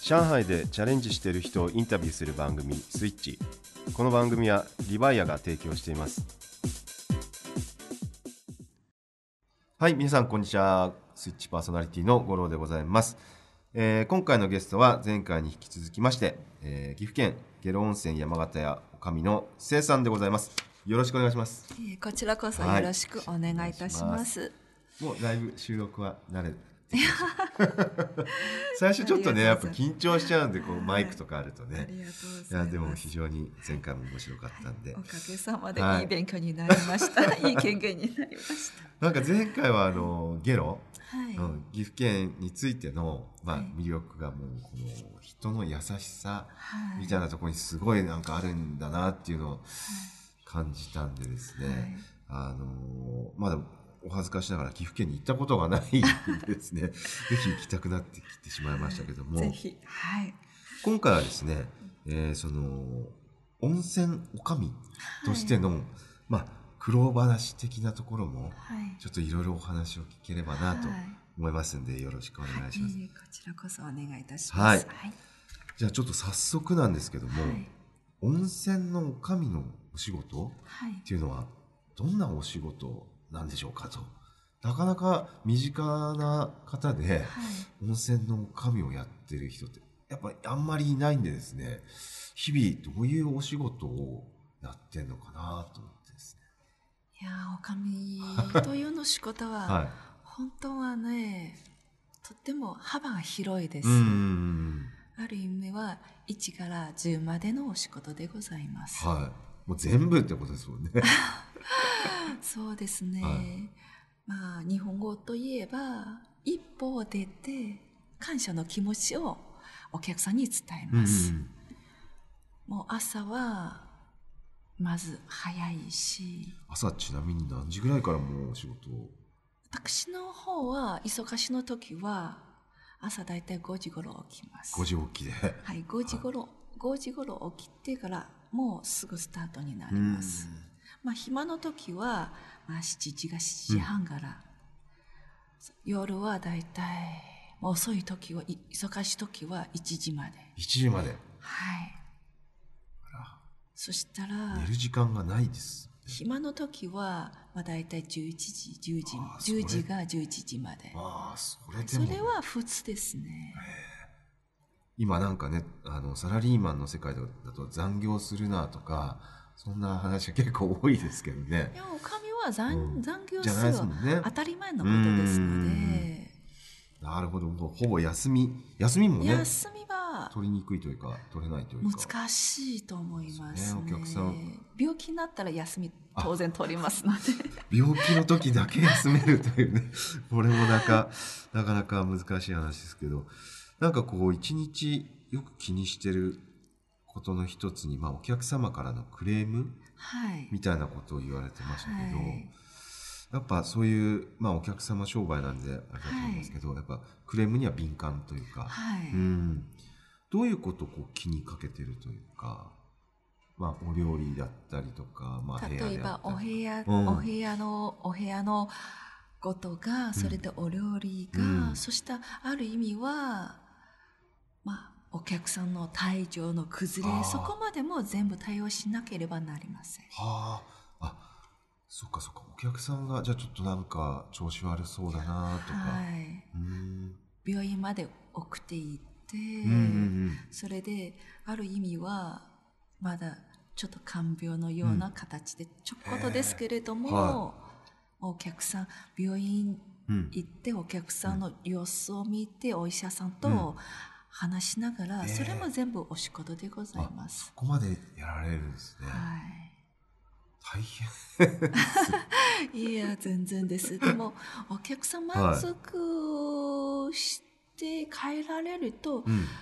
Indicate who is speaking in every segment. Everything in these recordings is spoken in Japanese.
Speaker 1: 上海でチャレンジしている人をインタビューする番組スイッチ。この番組はリバイアが提供しています。はい、皆さんこんにちは。スイッチパーソナリティの五郎でございます。今回のゲストは前回に引き続きまして、岐阜県下呂温泉山形屋女将のせいさんでございます。よろしくお願いします。
Speaker 2: こちらこそよろしくお願いいたします。
Speaker 1: もうだいぶ収録は慣れてきました最初ちょっとねやっぱ緊張しちゃうんでこうマイクとかあるとね。
Speaker 2: ありがとうございます。
Speaker 1: いやでも非常に前回も面白かったんで、
Speaker 2: おかげさまでいい勉強になりました、いい経験になりました。
Speaker 1: なんか前回は下呂、岐阜県についての、魅力がもうこの人の優しさみたいなところにすごいなんかあるんだなっていうのを感じたんでですね、まだお恥ずかしながら岐阜県に行ったことがないんですねぜひ行きたくなってきてしまいましたけども、
Speaker 2: ぜひ、
Speaker 1: 今回はですね、その温泉女将としての、苦労話的なところもちょっといろいろお話を聞ければなと思いますので、よろしくお願いします。
Speaker 2: こちらこそお願いいたします。
Speaker 1: じゃあちょっと早速なんですけども、温泉の女将のお仕事っていうのはどんなお仕事なんでしょうかと。なかなか身近な方で温泉の女将をやってる人ってやっぱりあんまりいないんでですね、日々どういうお仕事をやってんのかなと思ってですね。
Speaker 2: いや女将というの仕事は、本当はねとっても幅が広いです。ある意味は1から10までのお仕事でございます。
Speaker 1: もう全部ってことですもんね
Speaker 2: そうですね、日本語といえば一歩出て感謝の気持ちをお客さんに伝えます。もう朝はまず早いし。
Speaker 1: 朝ちなみに何時ぐらいからもうお仕事を？
Speaker 2: 私の方は忙しいの時は朝だいたい5時頃起きます。
Speaker 1: 5時起きで
Speaker 2: 5時頃起きてからもうすぐスタートになります。暇の時は、7時が7時半から、夜はだいたい遅い時は忙しい時は1時まで。
Speaker 1: 1時まで。
Speaker 2: そしたら
Speaker 1: 寝る時間がないです。
Speaker 2: 暇の時は、だいたい11時10時が11時まで。それは普通ですね。
Speaker 1: 今なんかねサラリーマンの世界だと残業するなとかそんな話が結構多いですけどね。
Speaker 2: いや女将は残業する当たり前のことですので。
Speaker 1: なるほど。ほぼ休みもね、
Speaker 2: 休みは
Speaker 1: 取りにくいというか取れないというか
Speaker 2: 難しいと思いますね。
Speaker 1: お客さん
Speaker 2: 病気になったら休み当然取りますので
Speaker 1: 病気の時だけ休めるというねこれもなかなか難しい話ですけど、なんかこう一日よく気にしてることの一つに、お客様からのクレーム、みたいなことを言われてましたけど、やっぱそういう、お客様商売なんであれだと思いますけど、やっぱクレームには敏感というか、どういうことをこう気にかけてるというか、お料理だったりとか、
Speaker 2: 例えばお部屋のことが、それでお料理が、そしたある意味はお客さんの体調の崩れ、そこまでも全部対応しなければなりません。
Speaker 1: そっかお客さんがじゃあちょっとなんか調子悪そうだなとか、
Speaker 2: 病院まで送っていって、それである意味はまだちょっと看病のような形でちょっことですけれども、お客さん病院行ってお客さんの様子を見て、お医者さんと話しながら、それも全部お仕事でございます。
Speaker 1: そこまでやられるんですね。大変です
Speaker 2: いや全然です。でもお客さん満足して帰られると、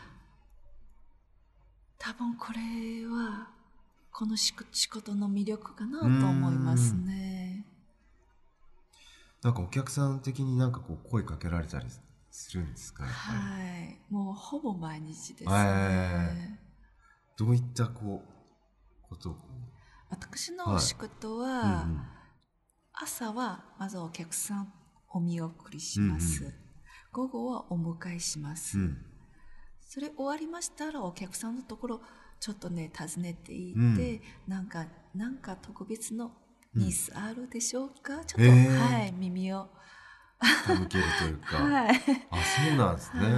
Speaker 2: 多分これはこの仕事の魅力かなと思いますね。
Speaker 1: なんかお客さん的になんかこう声かけられたりするんですか？
Speaker 2: もうほぼ毎日ですね。
Speaker 1: どういったことを？
Speaker 2: 私のお仕事は、朝はまずお客さんお見送りします。午後はお迎えします。 それ終わりましたらお客さんのところちょっとね訪ねていって、なんか特別のニーズあるでしょうか、ちょっと、はい、耳を
Speaker 1: 傾けるというか、
Speaker 2: はい、
Speaker 1: あ、そうなんですね。
Speaker 2: はい、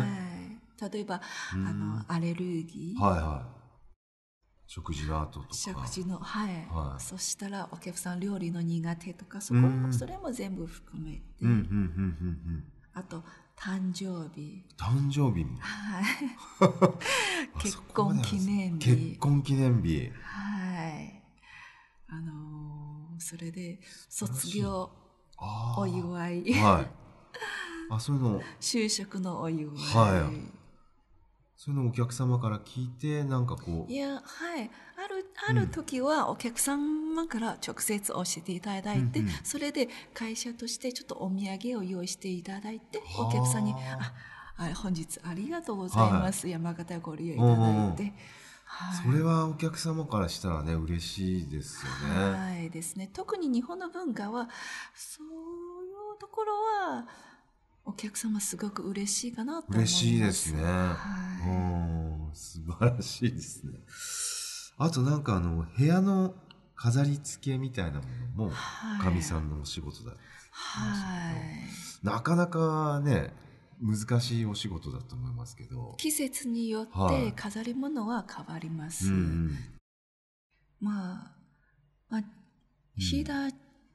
Speaker 2: 例えばアレルギー、
Speaker 1: はいはい、食事の後とか、
Speaker 2: 食事の、はい、
Speaker 1: はい、
Speaker 2: そしたらお客さん料理の苦手とかそれも全部含めて、あと誕生日
Speaker 1: も、
Speaker 2: はい結婚記念日、
Speaker 1: 結婚記念日、
Speaker 2: はい、それで卒業お祝い、
Speaker 1: はい、あ、そういうの、
Speaker 2: 就職のお祝い、
Speaker 1: はい、そういうのをお客様から聞いて、なんかこう、
Speaker 2: いや、はい、ある時はお客様から直接教えていただいて、それで会社としてちょっとお土産を用意していただいて、お客さんに本日ありがとうございます、山形ご利用いただいて、
Speaker 1: はい、それはお客様からしたらね嬉しいですよね。
Speaker 2: はいですね。特に日本の文化はそういうところはお客様すごく嬉しいかなと思います。
Speaker 1: 嬉しいですね。
Speaker 2: はい、
Speaker 1: 素晴らしいですね。あとなんか部屋の飾り付けみたいなものもかみさんのお仕事だって言ってましたけど、なかなかね難しいお仕事だと思いますけど、
Speaker 2: 季節によって飾り物は変わります。まあ飛騨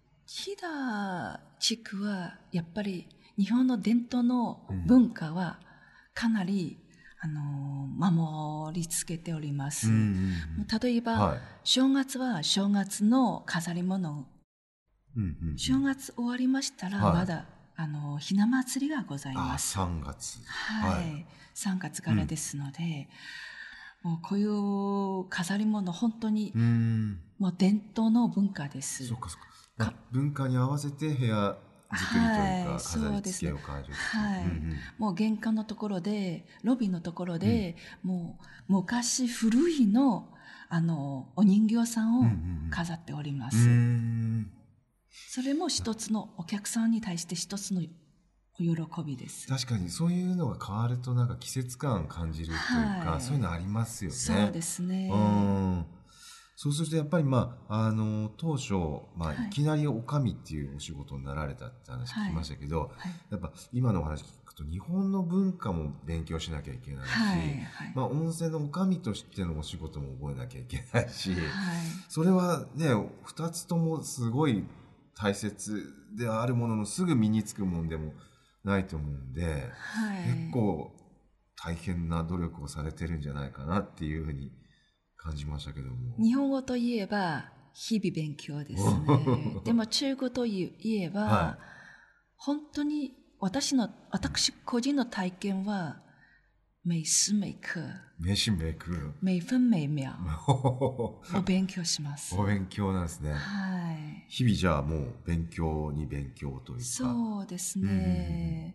Speaker 2: 地区はやっぱり日本の伝統の文化はかなり守りつけております。例えば、正月は正月の飾り物、正月終わりましたらまだ、ひな祭りがございます。
Speaker 1: 3月。
Speaker 2: はい。3月からですので、もうこういう飾り物本当にもう伝統の文化です。
Speaker 1: そうかそうか。文化に合わせて部屋作りというか、飾り付けを変える。
Speaker 2: はい。もう玄関のところで、ロビーのところで、もう昔古いのお人形さんを飾っております。それも一つのお客さんに対して一つのお喜びです。
Speaker 1: 確かにそういうのが変わるとなんか季節感感じるというか、そういうのありますよね。
Speaker 2: そうですね。
Speaker 1: そうするとやっぱり当初、いきなりおかみっていうお仕事になられたって話聞きましたけど、やっぱ今のお話聞くと日本の文化も勉強しなきゃいけないし、温泉のおかみとしてのお仕事も覚えなきゃいけないし、それはね、2つともすごい大切であるもののすぐ身につくもんでもないと思うんで、結構大変な努力をされてるんじゃないかなっていうふうに感じましたけども。
Speaker 2: 日本語といえば日々勉強ですね。でも中国といえば、本当に私個人の体験は每時每刻每分每秒お勉強します。
Speaker 1: お勉強なんですね。日々じゃあもう勉強に勉強というか。
Speaker 2: そうですね。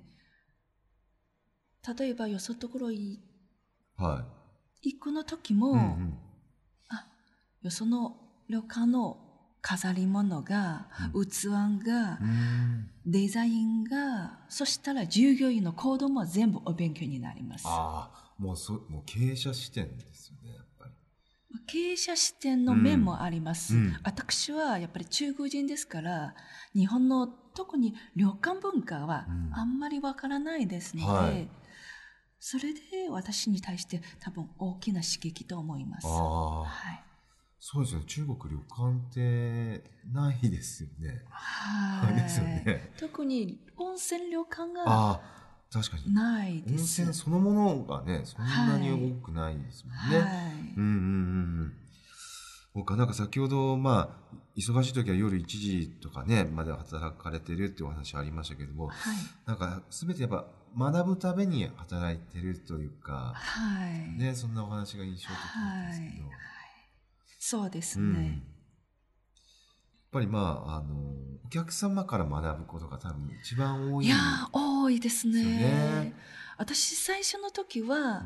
Speaker 2: 例えばよそところ行くの時も、よその旅館の飾り物が、器が、デザインが、そしたら従業員の行動も全部お勉強になります。
Speaker 1: もう経営者視点ですよね、やっぱり。
Speaker 2: 経営者視点の面もあります。私はやっぱり中国人ですから、日本の特に旅館文化はあんまりわからないですので、それで私に対して多分大きな刺激と思います。
Speaker 1: そうですよね。中国旅館ってないですよね。ですよね。
Speaker 2: 特に温泉旅館が
Speaker 1: 確かに
Speaker 2: ないです。
Speaker 1: 温泉そのものがね、そんなに多くないですもんね。僕はなんか先ほど忙しい時は夜1時とかねまで働かれてるっていうお話ありましたけども、なんか全てやっぱ学ぶために働いてるというか、ね、そんなお話が印象的なんですけど。
Speaker 2: そうですね。
Speaker 1: やっぱりお客様から学ぶことが多分一番多い。
Speaker 2: いや多いですね。私最初の時は、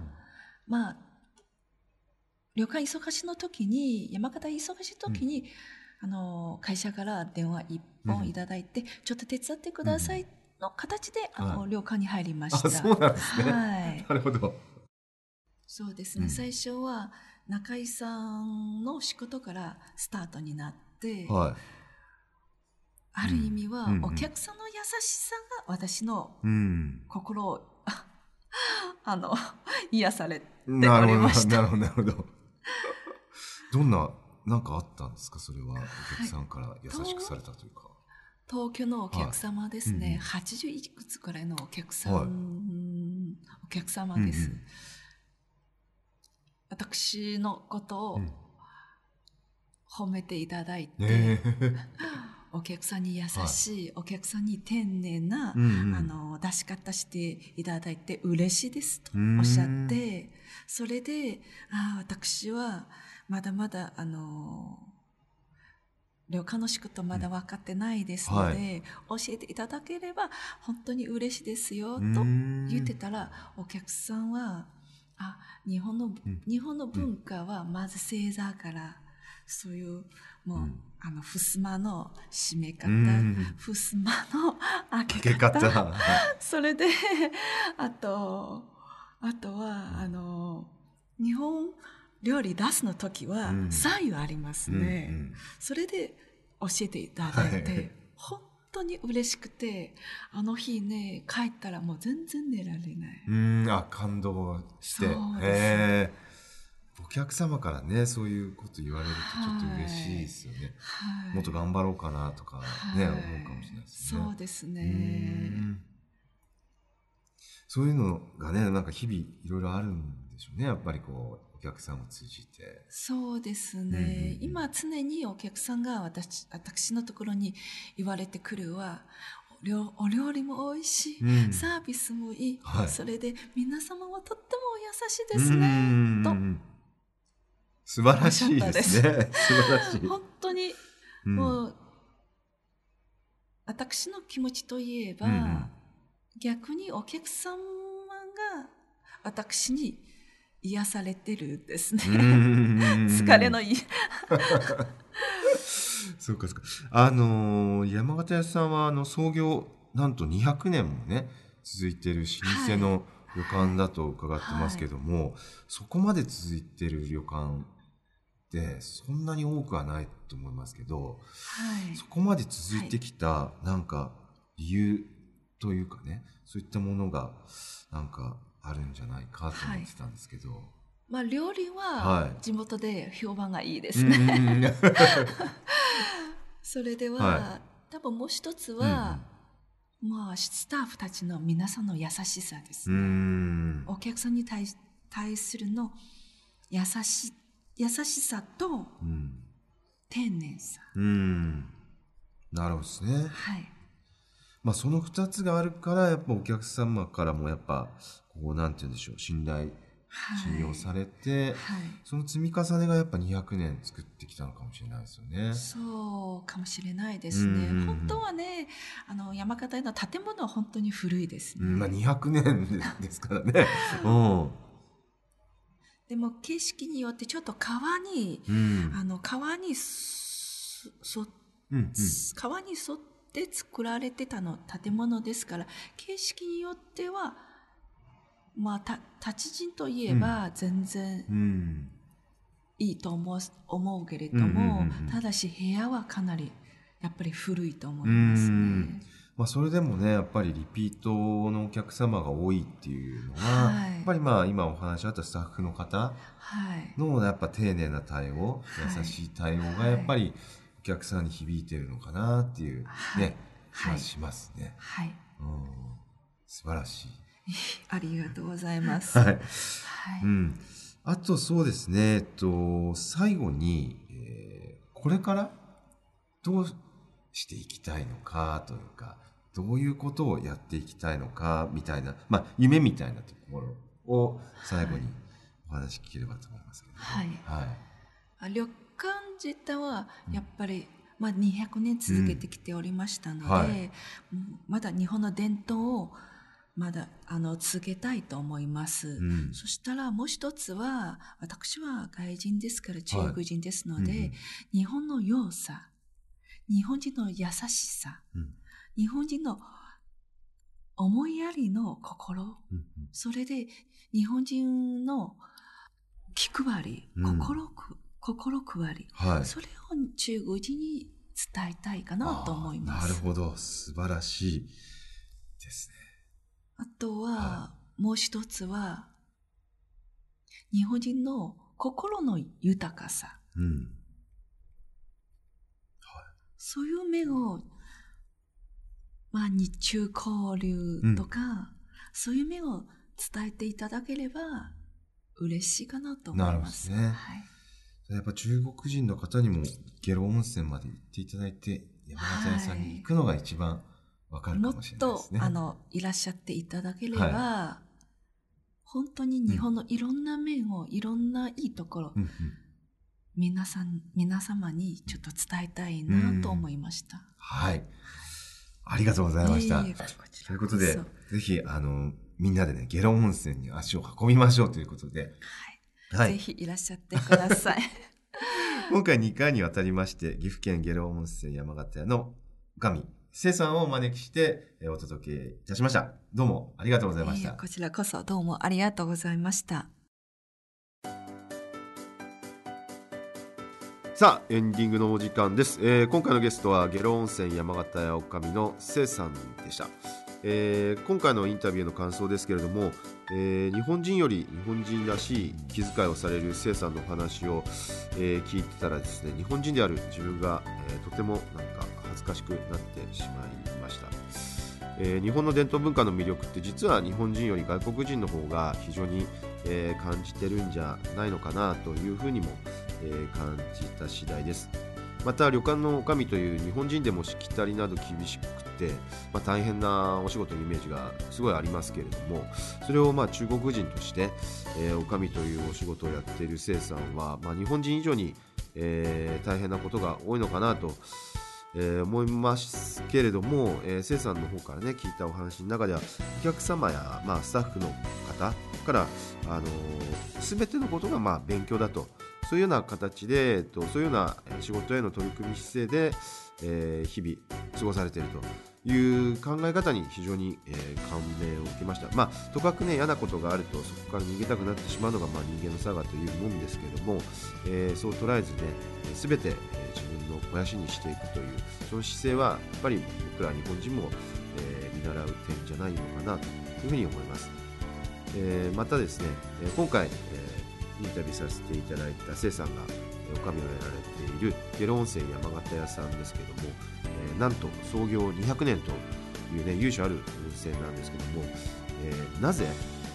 Speaker 2: 旅館忙しいの時に、山形忙しい時に、会社から電話一本いただいて、ちょっと手伝ってくださいの形で旅館に入りました。
Speaker 1: そうなんですね。なるほど。
Speaker 2: そうですね、最初は中井さんの仕事からスタートになって、
Speaker 1: はい、
Speaker 2: ある意味はお客さんの優しさが私の心を、癒されておりました。
Speaker 1: なるほどなるほど。どんななんかあったんですか、それは。お客さんから優しくされたというか。
Speaker 2: 東京のお客様ですね、80いくつくらいのお客様です。私のことを褒めていただいて、お客さんに優しい、お客さんに丁寧な、出し方していただいて嬉しいですとおっしゃって、それで私はまだまだ旅館の仕事まだ分かってないですので、教えていただければ本当に嬉しいですよと言ってたら、お客さんは日本の文化はまず正座からそういうもう、襖の閉め方、襖の開け方それであとは日本料理出すの時は左右ありますね、それで教えていただいて、本当に嬉しくて、あの日ね帰ったらもう全然寝られない。
Speaker 1: 感動して。
Speaker 2: そうです。
Speaker 1: お客様からねそういうこと言われるとちょっと嬉しいですよね、もっと頑張ろうかなとかね、思うかもしれないですね。
Speaker 2: そうですね。
Speaker 1: そういうのがね、なんか日々いろいろあるんでしょうね、やっぱりこうお客さんを通じて。
Speaker 2: そうですね、今常にお客さんが私のところに言われてくるは、お料理も美味しい、サービスもいい、それで皆様はとってもお優しいですねと
Speaker 1: 素晴らしいですね。素晴らしい。
Speaker 2: 本当にもう、私の気持ちといえば、逆にお客様が私に癒されてるですね。疲れのいい
Speaker 1: そうかそうか。山形屋さんは創業なんと200年もね続いている老舗の旅館だと伺ってますけども、そこまで続いている旅館ってそんなに多くはないと思いますけど、そこまで続いてきたなんか理由というかね、そういったものがなんかあるんじゃないかと思ってたんですけど、
Speaker 2: 料理は地元で評判がいいですね。それでは、多分もう一つは、スタッフたちの皆さんの優しさですね。お客さんに対するの優しさと、丁寧さ。
Speaker 1: なるほどですね。その2つがあるからやっぱお客様からもやっぱこうなんて言うんでしょう、信用されて、その積み重ねがやっぱ200年作ってきたのかもしれないですよね。
Speaker 2: そうかもしれないですね。本当はね、山形屋の建物は本当に古いですね。
Speaker 1: 200年ですからね。
Speaker 2: でも景色によってちょっと川に沿って作られてた建物ですから、景色によっては達人といえば全然いいと思うけれども、ただし部屋はかなりやっぱり古いと思いますね。
Speaker 1: それでもねやっぱりリピートのお客様が多いっていうのは、やっぱり今お話あったスタッフの方のやっぱ丁寧な対応、優しい対応がやっぱりお客さんに響いてるのかなっていうね気がしますね。素晴らしい。
Speaker 2: ありがとうございます。
Speaker 1: あとそうですね、最後に、これからどうしていきたいのかというか、どういうことをやっていきたいのかみたいな、夢みたいなところを最後にお話聞ければと思いますけど、
Speaker 2: 旅館自体はやっぱり、200年続けてきておりましたので、まだ日本の伝統をまだ続けたいと思います。そしたらもう一つは、私は外人ですから中国人ですので、日本の良さ、日本人の優しさ、日本人の思いやりの心、それで日本人の気配り、心配り、それを中国人に伝えたいかなと思います。
Speaker 1: なるほど、素晴らしいですね。
Speaker 2: あとは、もう一つは、日本人の心の豊かさ。そういう面を、日中交流とか、そういう面を伝えていただければ嬉しいかなと思います。
Speaker 1: なるほどね。やっぱ中国人の方にも下呂温泉まで行っていただいて、山形屋さんに行くのが一番わかるかもしれないですね。
Speaker 2: もっといらっしゃっていただければ、本当に日本のいろんな面を、いろんないいところ、皆様にちょっと伝えたいなと思いました。
Speaker 1: はい。ありがとうございました。ということで、ぜひ、みんなでね、下呂温泉に足を運びましょうということで。
Speaker 2: ぜひいらっしゃってください。
Speaker 1: 今回2回にわたりまして、岐阜県下呂温泉山形屋の女将、瀬さんをお招きしてお届けいたしました。どうもありがとうございました。
Speaker 2: こちらこそどうもありがとうございました。
Speaker 1: さあ、エンディングのお時間です。今回のゲストは下呂温泉山形屋女将の瀬さんでした。今回のインタビューの感想ですけれども、日本人より日本人らしい気遣いをされる瀬さんの話を、聞いてたらですね、日本人である自分が、とても恥ずかしくなってしまいました。日本の伝統文化の魅力って実は日本人より外国人の方が非常に、感じてるんじゃないのかなというふうにも、感じた次第です。また旅館の女将という日本人でもしきたりなど厳しくて、大変なお仕事のイメージがすごいありますけれども、それを中国人として、女将というお仕事をやっている瀬さんは、日本人以上に、大変なことが多いのかなと、思いますけれども、瀬さんの方からね聞いたお話の中では、お客様や、スタッフの方から、全てのことが勉強だと、そういうような形で、そういうような仕事への取り組み姿勢で、日々過ごされているという考え方に非常に、感銘を受けました。とかくね、嫌なことがあるとそこから逃げたくなってしまうのが、人間の差がというもんですけれども、そう捉えずね、全て、自分の肥やしにしていくというその姿勢はやっぱり僕ら日本人も、見習う点じゃないのかなというふうに思います。またですね、今回、インタビューさせていただいた瀬さんが女将をやられている下呂温泉山形屋さんですけども、なんと創業200年というね由緒ある温泉なんですけども、なぜ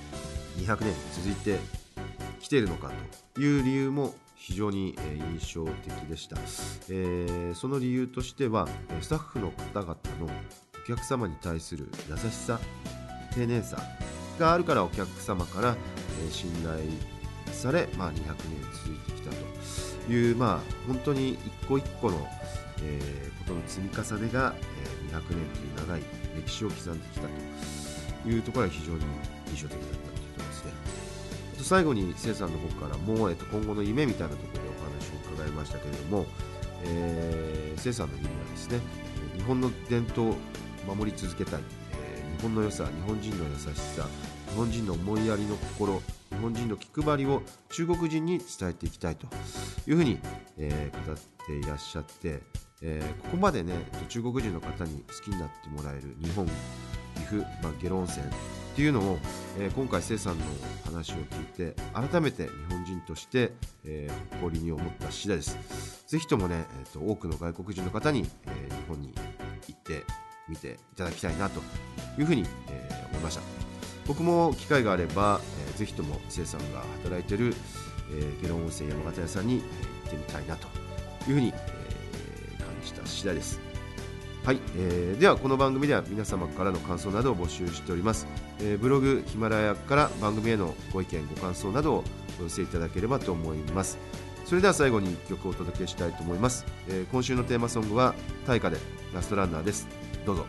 Speaker 1: 200年続いてきているのかという理由も非常に印象的でした。その理由としては、スタッフの方々のお客様に対する優しさ、丁寧さがあるからお客様から信頼され、200年続いてきたという、本当に一個一個の、ことの積み重ねが、200年という長い歴史を刻んできたというところが非常に印象的だったということですね。あと最後に瀬さんの方からも、今後の夢みたいなところでお話を伺いましたけれども、瀬さんの夢はですね、日本の伝統を守り続けたい、日本の良さ、日本人の優しさ、日本人の思いやりの心、日本人の気配りを中国人に伝えていきたいというふうに、語っていらっしゃって、ここまでね中国人の方に好きになってもらえる日本、岐阜、下呂温泉っていうのを、今回瀬さんの話を聞いて改めて日本人として、誇りに思った次第です。ぜひともね、多くの外国人の方に、日本に行ってみていただきたいなというふうに、思いました。僕も機会があれば、ぜひとも瀬さんが働いている、下呂温泉山形屋さんに行ってみたいなというふうに、感じた次第です。はい、ではこの番組では皆様からの感想などを募集しております。ブログヒマラヤから番組へのご意見ご感想などをお寄せいただければと思います。それでは最後に1曲お届けしたいと思います。今週のテーマソングは大化でラストランナーです。どうぞ。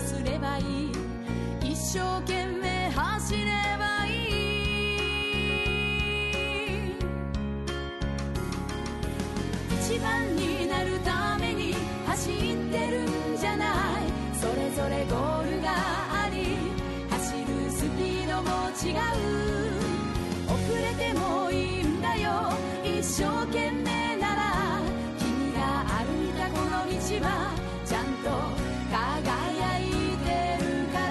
Speaker 2: すればいい、一生懸命走ればいい。一番になるために走ってるんじゃない、それぞれゴールがあり、走るスピードも違う。遅れてもいいんだよ、一生懸命なら。君が歩いたこの道はちゃんと輝いてるから。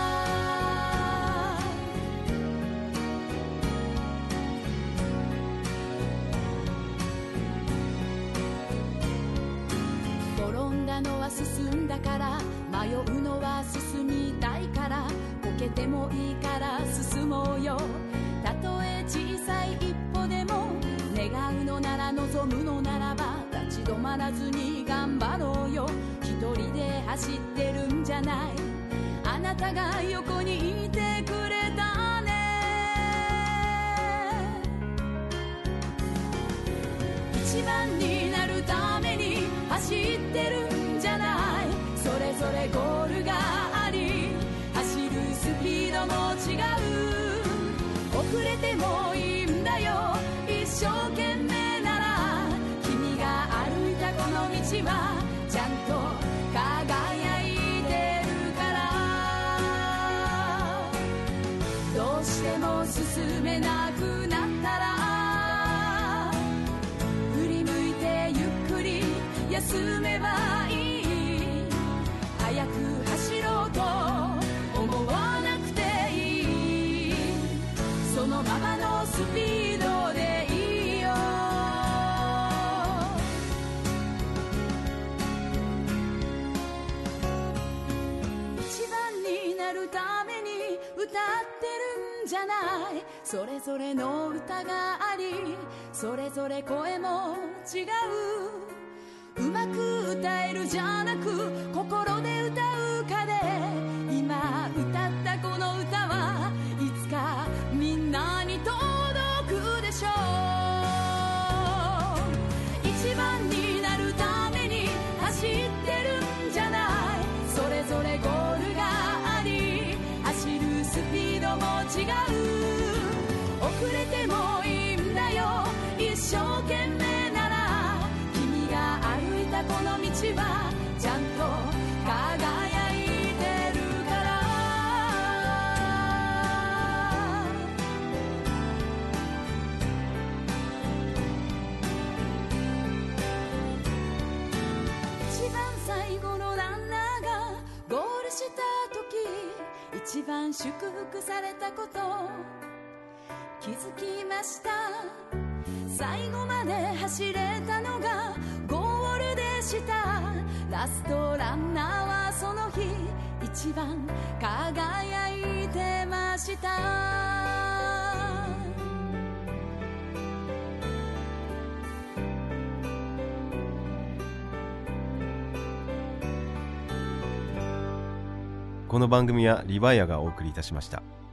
Speaker 2: 転んだのは進んだから、迷うのは進みたいから、こけてもいいから進もうよ。たとえ小さい一歩でも、願うのなら望むのならば、立ち止まらずに頑張ろうよ。一人で走ってるんじゃない、あなたが横にいてくれたね。一番になるために走ってるんじゃない、それぞれゴールがあり、走るスピードも違う。遅れてもいいんだよ、一生懸命なら。君が歩いたこの道はちゃんと輝いてるから。どうしても進めなくなったら、振り向いてゆっくり休めばいい。早く走ろうと思わなくていい、そのままのスピードでいいよ。一番になるために歌ってるんじゃない、それぞれの歌があり、それぞれ声も違う。うまく歌えるじゃなく、心で歌うかで、今歌ったこの歌はいつかみんなに届くでしょう。一番になるために走ってるんじゃない、それぞれゴールがあり、走るスピードも違う。遅れてもいいんだよ、一生懸命なら。君が歩いたこの道はちゃんと輝いてるから。一番最後のランナーがゴールした時、一番祝福されたこと気づきました。最後まで走れたのがゴールでした。ラストランナーはその日一番輝いてました。
Speaker 3: この番組はリバイアがお送りいたしました。